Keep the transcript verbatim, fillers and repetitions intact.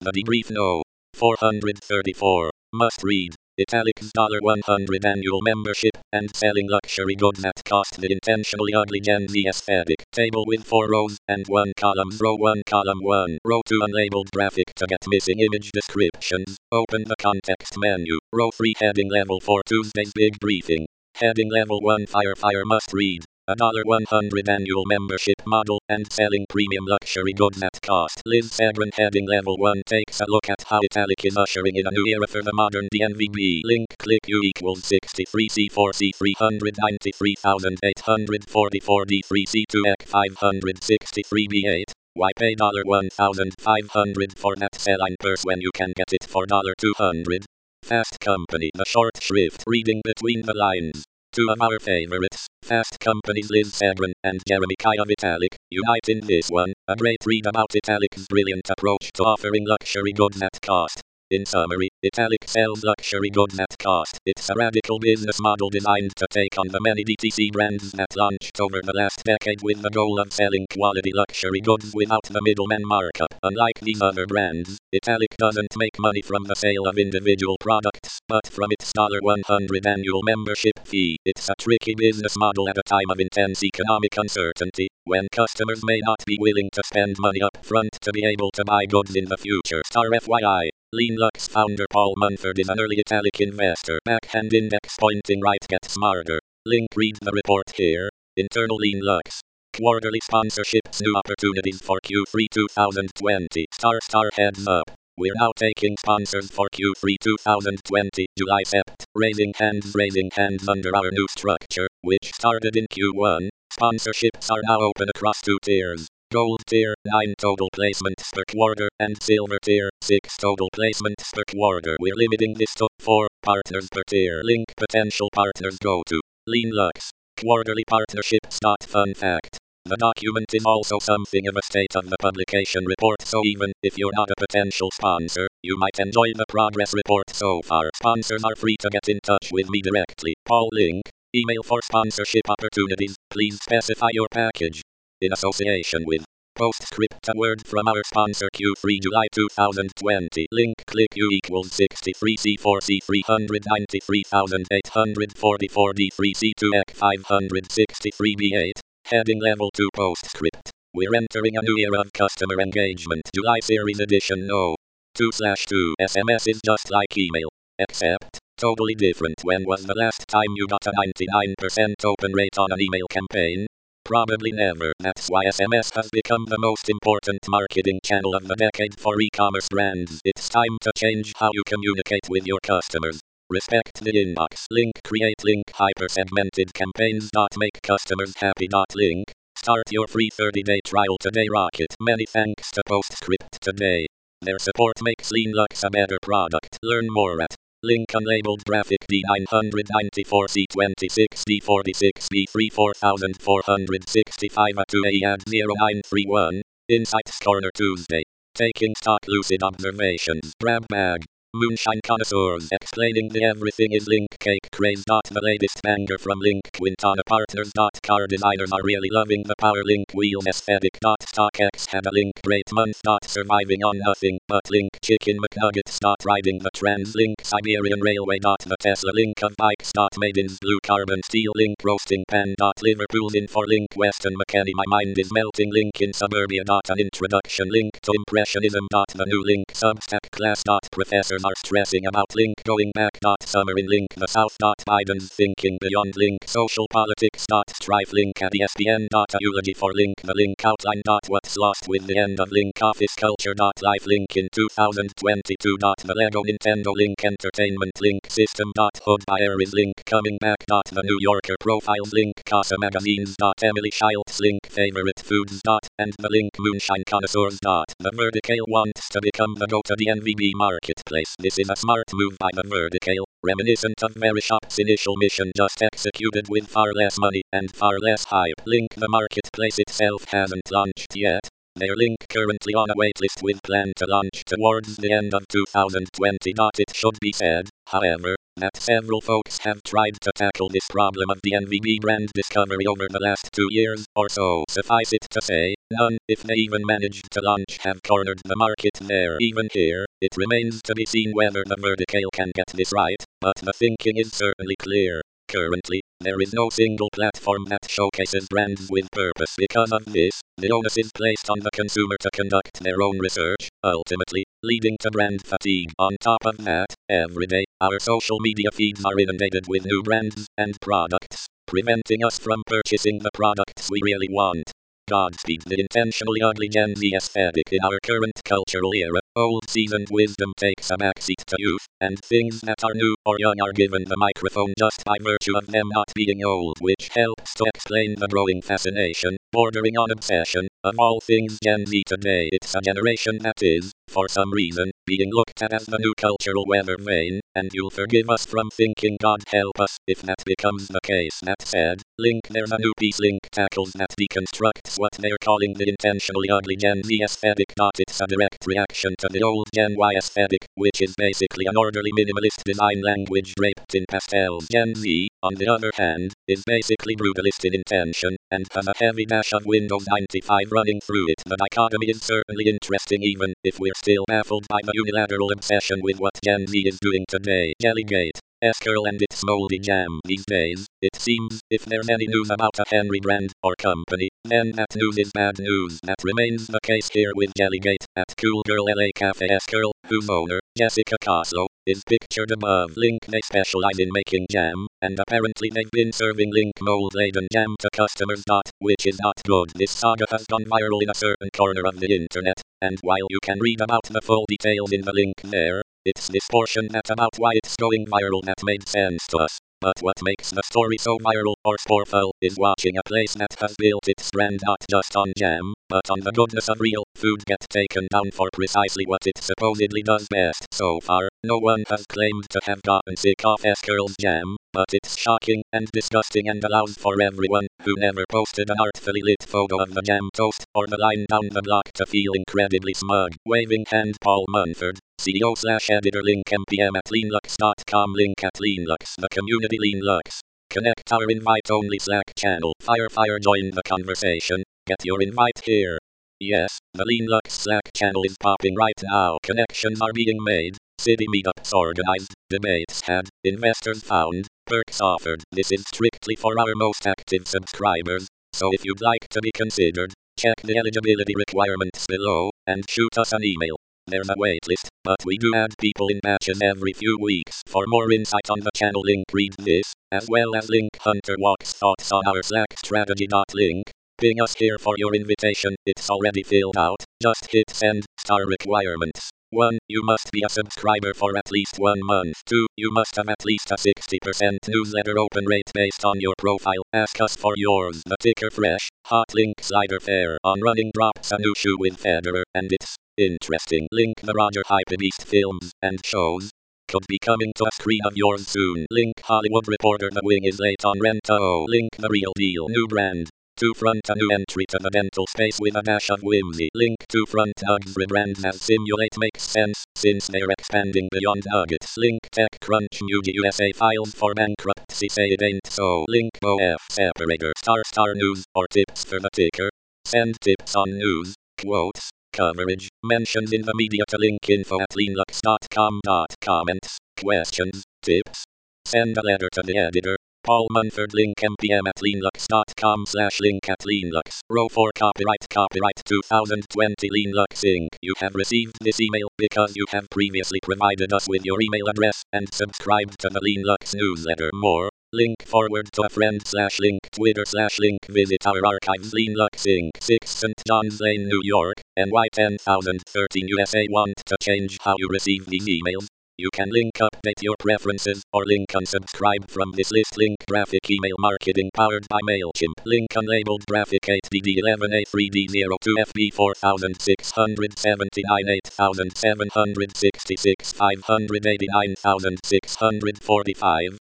The debrief no. four hundred thirty-four. Must read. Italics one hundred annual membership, and selling luxury goods at cost. The intentionally ugly Gen Z aesthetic. Table with four rows, and one column. Row one column one. Row two unlabeled graphic to get missing image descriptions. Open the context menu. Row three heading level four Tuesday's big briefing. Heading level one Fire Fire must read. A one hundred annual membership model, and selling premium luxury goods at cost. Liz Segrin heading level one takes a look at how Italic is ushering in a new era for the modern D N V B. Link click U equals sixty-three C four C three ninety-three eight forty-four D three C two E C five sixty-three B eight. Why pay one thousand five hundred for that Celine purse when you can get it for two hundred? Fast Company. The short shrift reading between the lines. Two of our favorites, Fast Company's Liz Segrin and Jeremy Kyle of Italic, unite in this one, a great read about Italic's brilliant approach to offering luxury goods at cost. In summary, Italic sells luxury goods at cost. It's a radical business model designed to take on the many D T C brands that launched over the last decade with the goal of selling quality luxury goods without the middleman markup. Unlike these other brands, Italic doesn't make money from the sale of individual products, but from its one hundred annual membership fee. It's a tricky business model at a time of intense economic uncertainty, when customers may not be willing to spend money up front to be able to buy goods in the future. Star F Y I. Leanlux founder Paul Munford is an early Italic investor. Backhand index pointing right, get smarter. Link read the report here. Internal Leanlux. Quarterly sponsorships, new opportunities for Q three twenty twenty. Star star heads up. We're now taking sponsors for Q three twenty twenty, July sept. Raising hands, raising hands under our new structure, which started in Q one. Sponsorships are now open across two tiers. Gold tier, nine total placements per quarter, and silver tier, six total placements per quarter. We're limiting this to four partners per tier. Link potential partners go to Leanlux. Quarterly partnerships. Fun fact. The document is also something of a state of the publication report, so even if you're not a potential sponsor, you might enjoy the progress report so far. Sponsors are free to get in touch with me directly. Paul Link. Email for sponsorship opportunities. Please specify your package. In association with Postscript, a word from our sponsor Q three July twenty twenty. Link click U equals sixty-three C four C three ninety-three eight forty-four D three C two E C five sixty-three B eight. Heading level two Postscript. We're entering a new era of customer engagement. July series edition no. two slash two. S M S is just like email. Except, totally different. When was the last time you got a ninety-nine percent open rate on an email campaign? Probably never. That's why S M S has become the most important marketing channel of the decade for e-commerce brands. It's time to change how you communicate with your customers. Respect the inbox. Link create link hyper-segmented campaigns. Make customers happy. Link. Start your free thirty-day trial today. Rocket. Many thanks to Postscript today. Their support makes Leanlux a better product. Learn more at Link unlabeled graphic D nine ninety-four C twenty-six D forty-six B three four four sixty-five A two A ad zero nine three one. Insights Corner Tuesday. Taking stock lucid observations. Grab bag. Moonshine connoisseurs explaining the everything is Link cake craze. The latest banger from Link Quintana Partners. Car designers are really loving the Power Link wheels aesthetic. StockX had a Link great month. Surviving on nothing but Link chicken McNuggets. Riding the trends. Link Siberian Railway. The Tesla Link of bikes. Made in blue carbon steel. Link roasting pan. Liverpool's in for Link Weston McKenny. My mind is melting. Link in suburbia. An introduction. Link to impressionism. The new Link Substack class. Professor are stressing about Link going back. Summer in Link the South. Biden's thinking beyond Link social politics. Strife Link at E S P N. A eulogy for Link the Link outline. What's lost with the end of Link office culture. Life Link in two thousand twenty-two. The Lego Nintendo Link Entertainment Link System. Hood by Air is Link coming back. The New Yorker profiles Link Casa magazines. Emily Schilt's Link favorite foods. And the Link Moonshine connoisseurs. The Verticale wants to become the go-to D N V B marketplace. This is a smart move by the Verticale, reminiscent of Verisshop's initial mission just executed with far less money and far less hype. Link the marketplace itself hasn't launched yet, Their link currently on a waitlist with plan to launch towards the end of two thousand twenty. It should be said, however, that several folks have tried to tackle this problem of the N V B brand discovery over the last two years or so. Suffice it to say, none, if they even managed to launch, have cornered the market there. Even here, it remains to be seen whether the Vertical can get this right, but the thinking is certainly clear. Currently, there is no single platform that showcases brands with purpose. Because of this, the onus is placed on the consumer to conduct their own research, ultimately leading to brand fatigue. On top of that, every day, our social media feeds are inundated with new brands and products, preventing us from purchasing the products we really want. Godspeed the intentionally ugly Gen Z aesthetic in our current cultural era. Old seasoned wisdom takes a backseat to youth, and things that are new or young are given the microphone just by virtue of them not being old, which helps to explain the growing fascination, bordering on obsession, of all things Gen Z today. It's a generation that is, for some reason, being looked at as the new cultural weather vane, and you'll forgive us from thinking God help us if that becomes the case. That said, Link there's a new piece Link tackles that deconstructs what they're calling the intentionally ugly Gen Z aesthetic. It's a direct reaction to the old Gen Y aesthetic, which is basically an orderly minimalist design language draped in pastels. Gen Z, on the other hand, is basically brutalist in intention, and has a heavy dash of Windows ninety-five running through it. The dichotomy is certainly interesting even if we're still baffled by the unilateral obsession with what Gen Z is doing today. Jellygate. S-Curl and its moldy jam. These days, it seems, if there's any news about a Henry brand or company, then that news is bad news. That remains the case here with Jellygate at Cool Girl L A Cafe. S-Curl, whose owner, Jessica Coslow, is pictured above. Link. They specialize in making jam, and apparently they've been serving Link mold-laden jam to customers. Which is not good. This saga has gone viral in a certain corner of the internet, and while you can read about the full details in the link there, it's this portion that about why it's going viral that made sense to us. But what makes the story so viral or sportful is watching a place that has built its brand not just on jam, but on the goodness of real food get taken down for precisely what it supposedly does best. So far, no one has claimed to have gotten sick of S-Curl's jam, but it's shocking and disgusting and allows for everyone who never posted an artfully lit photo of the jam toast or the line down the block to feel incredibly smug. Waving hand. Paul Munford, C E O slash editor. Link M P M at leanlux dot com. Link at leanlux, the community. Leanlux. Connect our invite-only Slack channel. Fire fire join the conversation. Get your invite here. Yes, the Leanlux Slack channel is popping right now. Connections are being made, city meetups organized, debates had, investors found, perks offered. This is strictly for our most active subscribers, so if you'd like to be considered, check the eligibility requirements below, and shoot us an email. There's a waitlist, but we do add people in batches every few weeks. For more insight on the channel, link read this, as well as Link Hunter Walk's thoughts on our Slack strategy. Link, ping us here for your invitation. It's already filled out. Just hit send. Star requirements. one. You must be a subscriber for at least one month. two. You must have at least a sixty percent newsletter open rate based on your profile. Ask us for yours. The ticker fresh, hot link slider fair. On running drops a new shoe with Federer, and it's interesting. Link the Roger Hypebeast films and shows could be coming to a screen of yours soon. Link Hollywood Reporter. The Wing is late on rent. Oh. Link The Real Deal. New brand. two Front a new entry to the dental space with a dash of whimsy. Link two Front Hugs rebrand as Simulate makes sense since they're expanding beyond nuggets. Link TechCrunch. Muji U S A files for bankruptcy, say it ain't so. Link O F separator. Star Star News or tips for the ticker. Send tips on news, quotes, coverage, mentions in the media to link info at leanlux dot com. Comments, questions, tips. Send a letter to the editor. Paul Munford. Link M P M at leanlux dot com slash link at leanlux. Row four. Copyright Copyright two thousand twenty Leanlux Incorporated. You have received this email because you have previously provided us with your email address and subscribed to the Leanlux newsletter. More. Link forward to a friend slash link Twitter slash link. Visit our archives. Leanlux Incorporated. six Saint John's Lane, New York, N Y ten thousand thirteen U S A. Want to change how you receive these emails? You can link update your preferences or link unsubscribe from this list. Link graphic email marketing powered by MailChimp. Link unlabeled graphic eight D D eleven A three D zero two F B four thousand six hundred seventy-nine eight thousand seven hundred sixty-six five hundred eighty-nine thousand six hundred forty-five